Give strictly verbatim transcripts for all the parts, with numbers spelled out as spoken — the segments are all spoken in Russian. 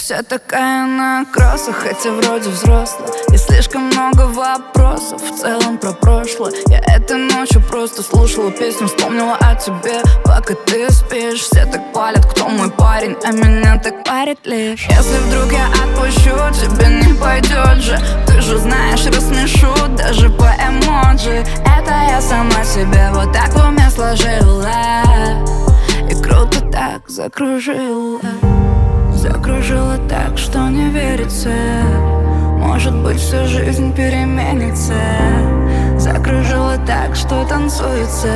вся такая на кроссах, хотя вроде взрослая. И слишком много вопросов в целом про прошлое. Я этой ночью просто слушала песню, вспомнила о тебе. Пока ты спишь, все так палят, кто мой парень, а меня так парит лишь. Если вдруг я отпущу, тебе не пойдет же. Ты же знаешь, рассмешу даже по эмоджи. Это я сама себе вот так в уме сложила. И круто так закружила. Закружила так, что не верится. Может быть, всю жизнь переменится. Закружила так, что танцуется.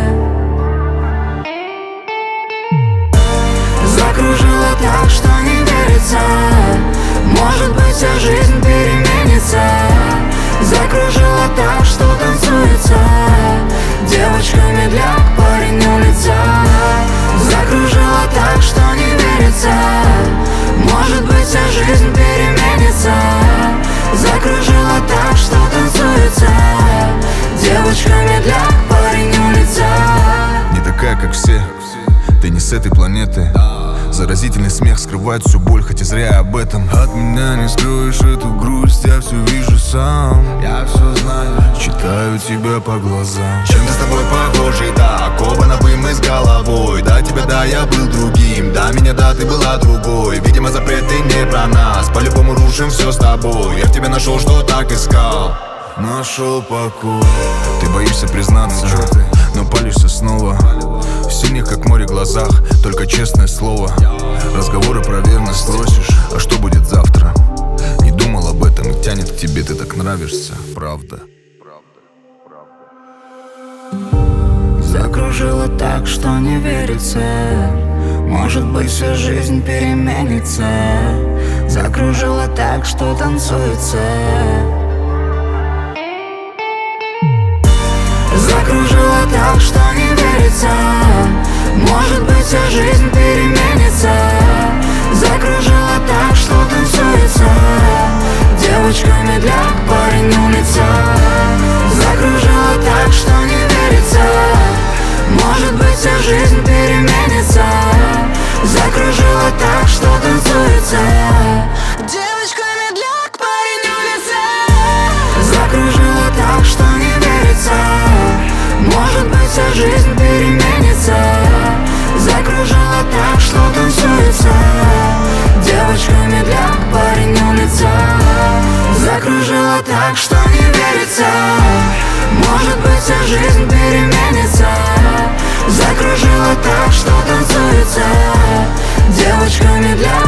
Закружила так, что не верится. Может быть, вся жизнь переменится. Закружила так, что танцуется. Девочка медляк, парень улица. Закружила так, что не верится. Может быть, вся жизнь переменится. Закружила так, что танцуется. Девочка медляк, парень улица. Не такая, как все, ты не с этой планеты. Заразительный смех скрывает всю боль, хоть и зря об этом. От меня не скроешь эту грусть, я все вижу сам. Я все знаю, читаю тебя по глазам. Чем-то с тобой похожи, да, оба мы с головой. До тебя, да, я был другим, до меня, да, ты была другой. Видимо, запреты не про нас, по-любому рушим все с тобой. Я в тебе нашел, что так искал. Нашел покой. Ты боишься признаться, но палишься снова. В синих, как море, глазах только честное слово. Разговоры про верность спросишь, а что будет завтра? Не думал об этом и тянет к тебе, ты так нравишься, правда. Закружила так, что не верится. Может быть, всю жизнь переменится. Закружила так, что танцуется. Закружила так, что не верится. Может быть, вся жизнь переменится. Закружила так, что танцуется. Девочка медляк, парень улица. Закружила так, что не верится. Может быть, вся жизнь переменится. Закружила так, что танцуется. Девочка медляк, парень улица. Закружила так, что не верится. Может быть, вся жизнь переменится. Закружила так, что танцуется. Девочка медляк, парень улица. Закружила так, что не верится. Может быть, вся жизнь переменится. Закружила так, что танцуется. Девочка медляк.